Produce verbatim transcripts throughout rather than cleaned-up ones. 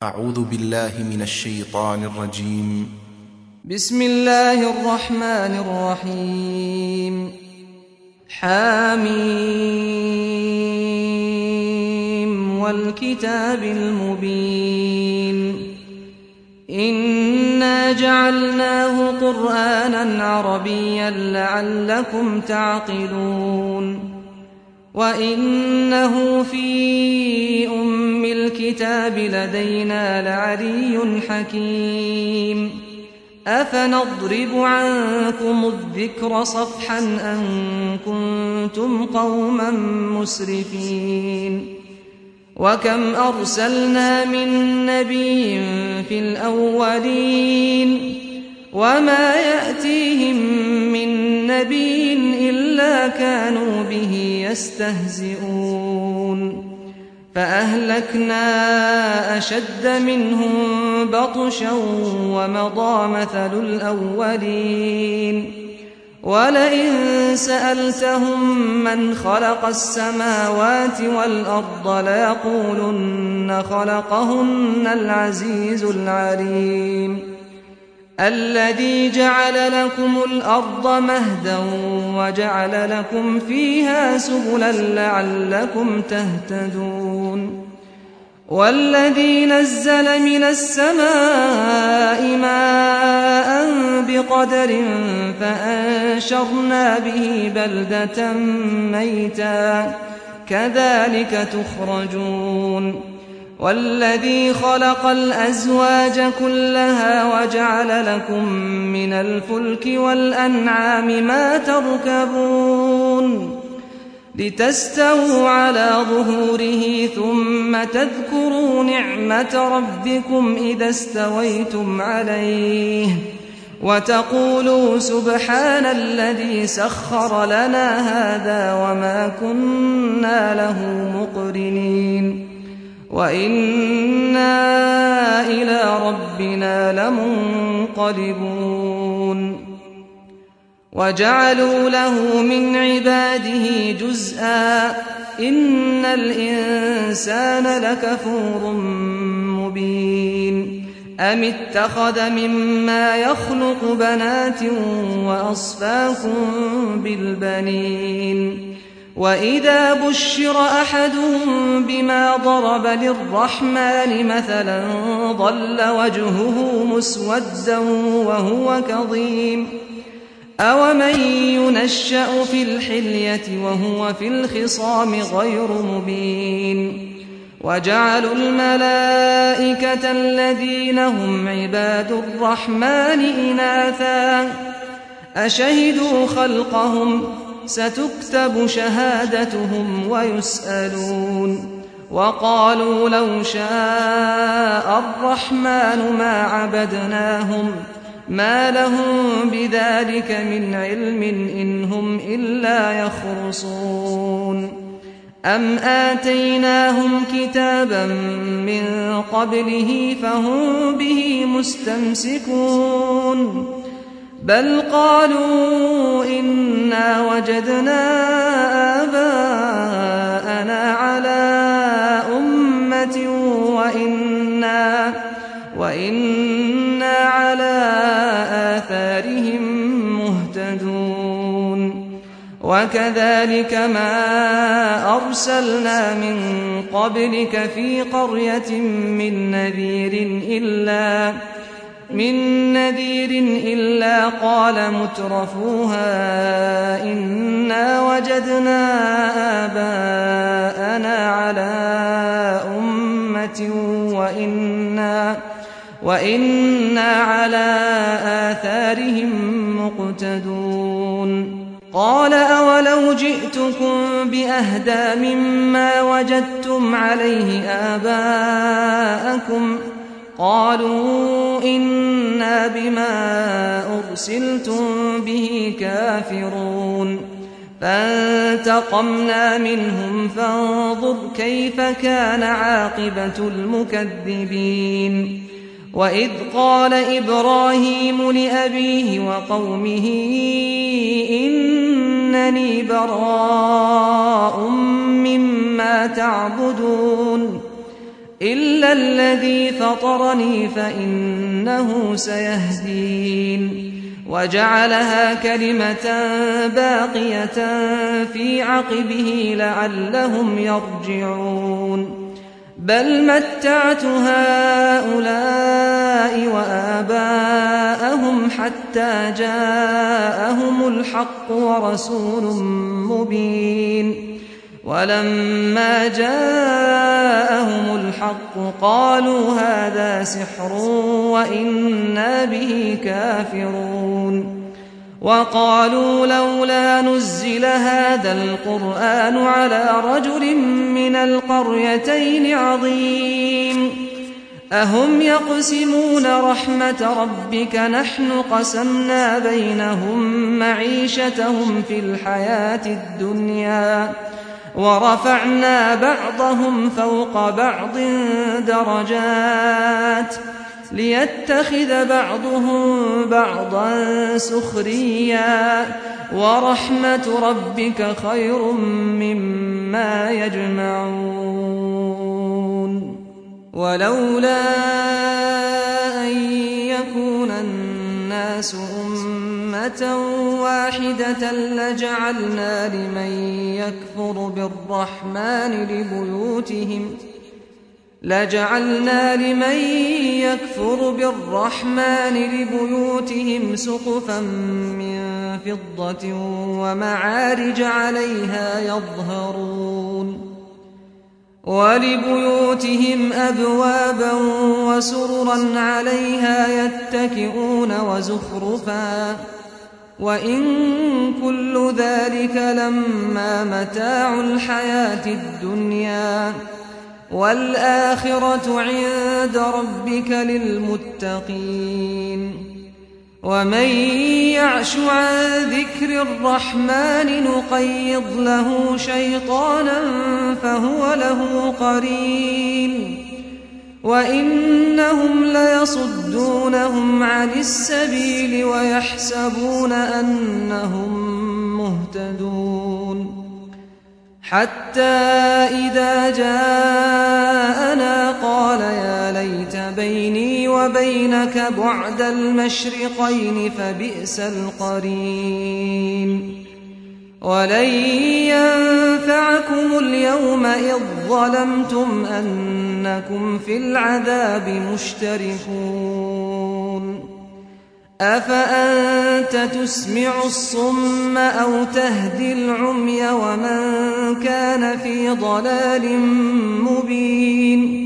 أعوذ بالله من الشيطان الرجيم. بسم الله الرحمن الرحيم. حاميم والكتاب المبين إنا جعلناه قرآنا عربيا لعلكم تعقلون وإنه في أم الكتاب لدينا لعلي حكيم أفنضرب عنكم الذكر صفحا أن كنتم قوما مسرفين وكم أرسلنا من نبي في الأولين وما يأتيهم من نبي إلا كانوا به يستهزئون فأهلكنا أشد منهم بطشا ومضى مثل الأولين ولئن سألتهم من خلق السماوات والأرض ليقولن خلقهن العزيز العليم الذي جعل لكم الأرض مهدا وجعل لكم فيها سبلا لعلكم تهتدون والذي نزل من السماء ماء بقدر فأنشرنا به بلدة ميتا كذلك تخرجون والذي خلق الأزواج كلها وجعل لكم من الفلك والأنعام ما تركبون لتستووا على ظهوره ثم تذكروا نعمة ربكم إذا استويتم عليه وتقولوا سبحان الذي سخر لنا هذا وما كنا له مقرنين وإنا إلى ربنا لمنقلبون وجعلوا له من عباده جزءا إن الإنسان لكفور مبين أم اتخذ مما يخلق بنات وأصفاكم بالبنين وإذا بشر أحدهم بما ضرب للرحمن مثلا ظل وجهه مسودا وهو كظيم أومن ينشأ في الحلية وهو في الخصام غير مبين وجعلوا الملائكة الذين هم عباد الرحمن إناثا أشهدوا خلقهم ستكتب شهادتهم ويسألون وقالوا لو شاء الرحمن ما عبدناهم ما لهم بذلك من علم إن هم إلا يخرصون أم آتيناهم كتابا من قبله فهم به مستمسكون بل قالوا إنا وجدنا آباءنا على أمة وإنا, وإنا على آثارهم مهتدون وكذلك ما أرسلنا من قبلك في قرية من نذير إلا من نذير إلا قال مترفوها إنا وجدنا آباءنا على أمة وإنا, وإنا على آثارهم مقتدون قال أولو جئتكم بأهدى مما وجدتم عليه آباءكم قالوا إنا بما أرسلتم به كافرون فانتقمنا منهم فانظر كيف كان عاقبة المكذبين وإذ قال إبراهيم لأبيه وقومه إنني براء مما تعبدون إلا الذي فطرني فإنه سيهدين وجعلها كلمة باقية في عقبه لعلهم يرجعون بل متعت هؤلاء وآباءهم حتى جاءهم الحق ورسول مبين ولما جاءهم الحق قالوا هذا سحر وإنا به كافرون وقالوا لولا نزل هذا القرآن على رجل من القريتين عظيم أهم يقسمون رحمة ربك نحن قسمنا بينهم معيشتهم في الحياة الدنيا ورفعنا بعضهم فوق بعض درجات ليتخذ بعضهم بعضا سخريا ورحمة ربك خير مما يجمعون ولولا أن يكون الناس أمة واحدة لجعلنا لمن يكفر بالرحمن لبيوتهم لجعلنا لمن يكفر بالرحمن لبيوتهم سقفا من فضة ومعارج عليها يظهرون ولبيوتهم أبوابا وسررا عليها يتكئون وزخرفا وإن كل ذلك لما متاع الحياة الدنيا والآخرة عند ربك للمتقين ومن يعش عن ذكر الرحمن نقيض له شيطانا فهو له قرين وإنهم ليصدونهم عن السبيل ويحسبون أنهم مهتدون حتى إذا جاءنا قال يا ليت بيني وبينك بعد المشرقين فبئس القرين ولن ينفعكم اليوم إذ ظلمتم أنكم في العذاب مشتركون أفأنت تسمع الصم أو تهدي العمي ومن كان في ضلال مبين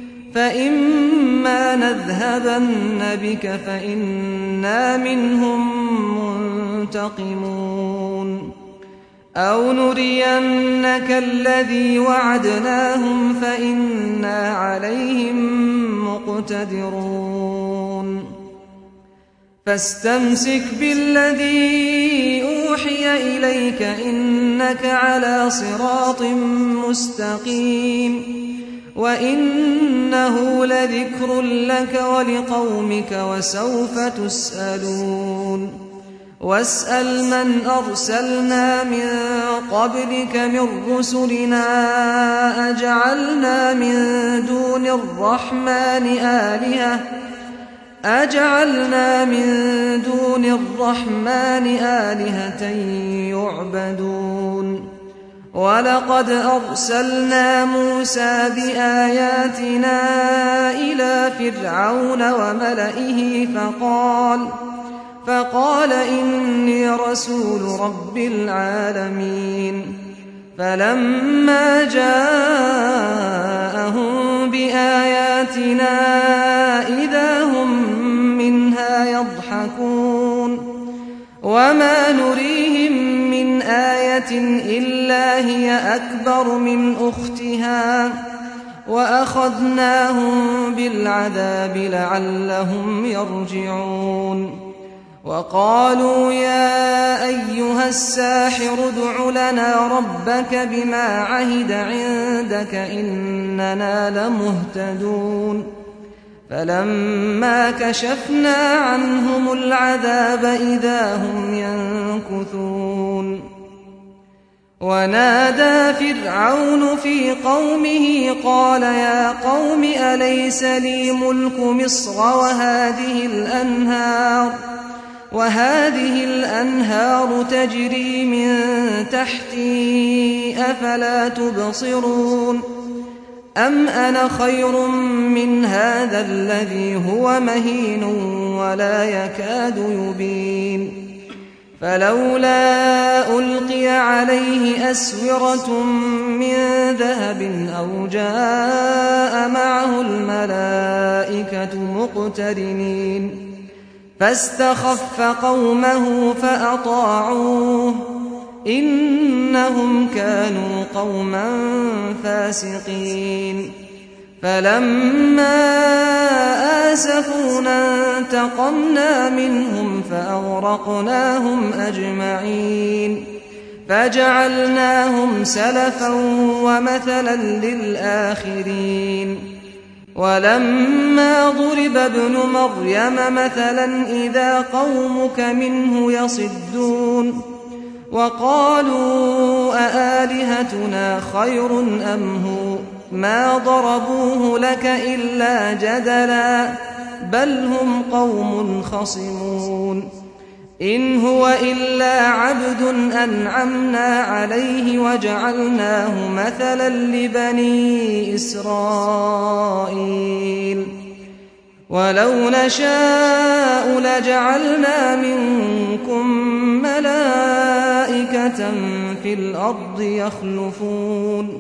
فإما نذهبن بك فإنا منهم منتقمون أو نرينك الذي وعدناهم فإنا عليهم مقتدرون فاستمسك بالذي أوحي إليك إنك على صراط مستقيم وإنه لذكر لك ولقومك وسوف تسألون واسأل من أرسلنا من قبلك من رسلنا أجعلنا من دون الرحمن آلهة أجعلنا من دون الرحمن آلهة يعبدون ولقد أرسلنا موسى بآياتنا إلى فرعون وملئه فقال فقال إني رسول رب العالمين فلما جاءهم بآياتنا إذا هم منها يضحكون وما نريهم من آية إلا هي أكبر من أختها وأخذناهم بالعذاب لعلهم يرجعون وقالوا يا أيها الساحر ادع لنا ربك بما عهد عندك إننا لمهتدون فلما كشفنا عنهم العذاب إذا هم ينكثون ونادى فرعون في قومه قال يا قوم أليس لي ملك مصر وهذه الأنهار وهذه الأنهار تجري من تحتي أفلا تبصرون أم أنا خير من هذا الذي هو مهين ولا يكاد يبين فلولا ألقي عليه أسورة من ذهب أو جاء معه الملائكة مقترنين فاستخف قومه فأطاعوه إنهم كانوا قوما فاسقين فلما آسفونا انتقمنا منهم فأغرقناهم أجمعين فجعلناهم سلفا ومثلا للآخرين ولما ضرب ابن مريم مثلا إذا قومك منه يصدون وقالوا أآلهتنا خير أم هو ما ضربوه لك إلا جدلا بل هم قوم خصمون إن هو إلا عبد أنعمنا عليه وجعلناه مثلا لبني إسرائيل ولو نشاء لجعلنا منكم ملائكة في الأرض يخلفون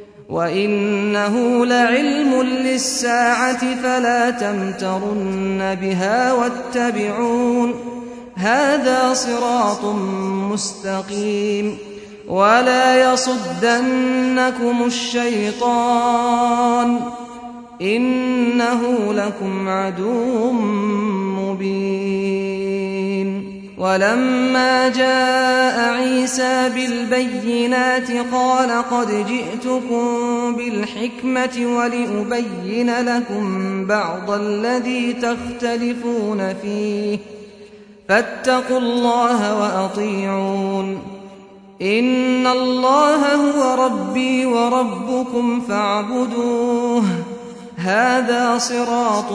وإنه لعلم للساعة فلا تمترن بها واتبعون هذا صراط مستقيم ولا يصدنكم الشيطان إنه لكم عدو مبين ولما جاء عيسى بالبينات قال قد جئتكم بالحكمة ولأبين لكم بعض الذي تختلفون فيه فاتقوا الله وأطيعون إن الله هو ربي وربكم فاعبدوه هذا صراط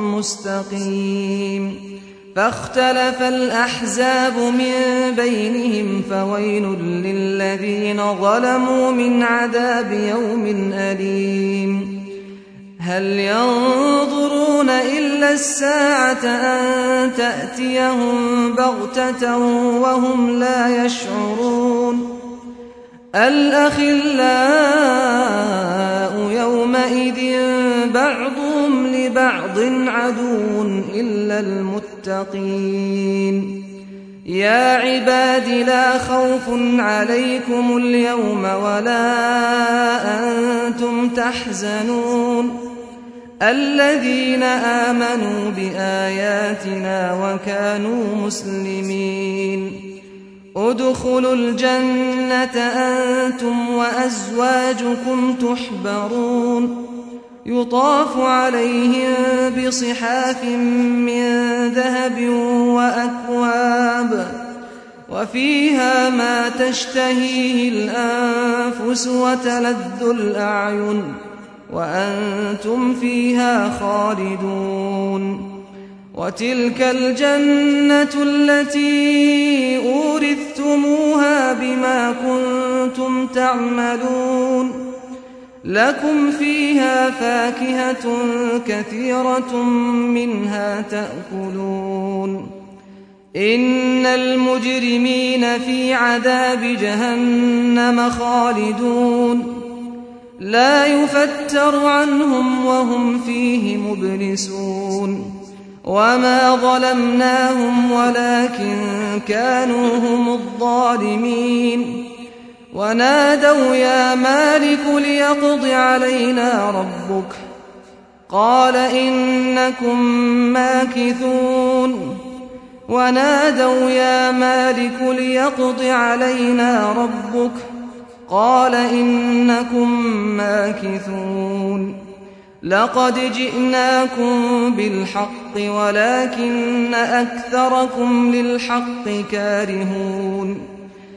مستقيم فاختلف الأحزاب من بينهم فويل للذين ظلموا من عذاب يوم أليم هل ينظرون إلا الساعة أن تأتيهم بغتة وهم لا يشعرون الأخلاء يومئذ بعضهم لبعض عدو إلا المتقين يا عباد لا خوف عليكم اليوم ولا أنتم تحزنون الذين آمنوا بآياتنا وكانوا مسلمين ادخلوا الجنة أنتم وأزواجكم تحبرون يطاف عليهم بصحاف من ذهب وأكواب وفيها ما تشتهيه الأنفس وتلذ الأعين وأنتم فيها خالدون وتلك الجنة التي أورثتموها بما كنتم تعملون لكم فيها فاكهة كثيرة منها تأكلون إن المجرمين في عذاب جهنم خالدون لا يفتر عنهم وهم فيه مبلسون وما ظلمناهم ولكن كانوا هم الظالمين ونادوا يا مالك ليقض علينا ربك قال إنكم ماكثون ونادوا يا مالك ليقض علينا ربك قال إنكم ماكثون لقد جئناكم بالحق ولكن أكثركم للحق كارهون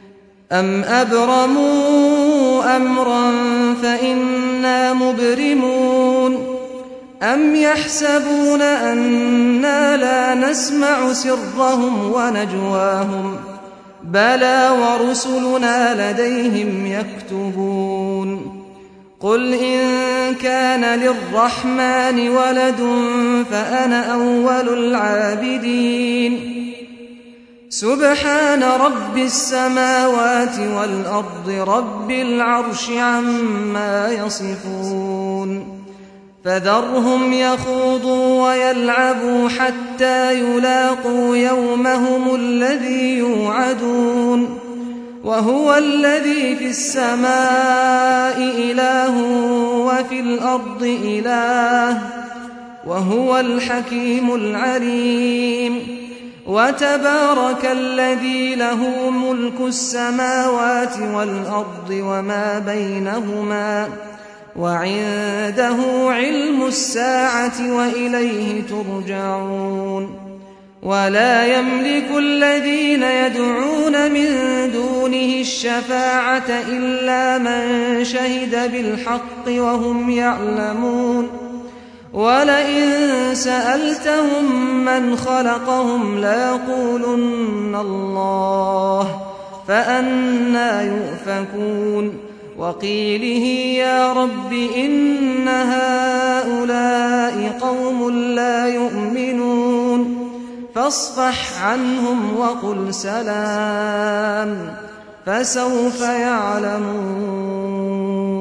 أم أبرموا أمرا فإنا مبرمون أم يحسبون أنا لا نسمع سرهم ونجواهم بلى ورسلنا لديهم يكتبون قل إن كان للرحمن ولد فأنا أول العابدين سبحان رب السماوات والأرض رب العرش عما يصفون فذرهم يخوضوا ويلعبوا حتى يلاقوا يومهم الذي يوعدون وهو الذي في السماء إله وفي الأرض إله وهو الحكيم العليم وتبارك الذي له ملك السماوات والأرض وما بينهما وعنده علم الساعة وإليه ترجعون ولا يملك الذين يدعون من دونه الشفاعة إلا من شهد بالحق وهم يعلمون ولئن سألتهم من خلقهم ليقولن الله فأنى يؤفكون وقيله يا رب إن هؤلاء قوم لا يؤمنون فاصفح عنهم وقل سلام فسوف يعلمون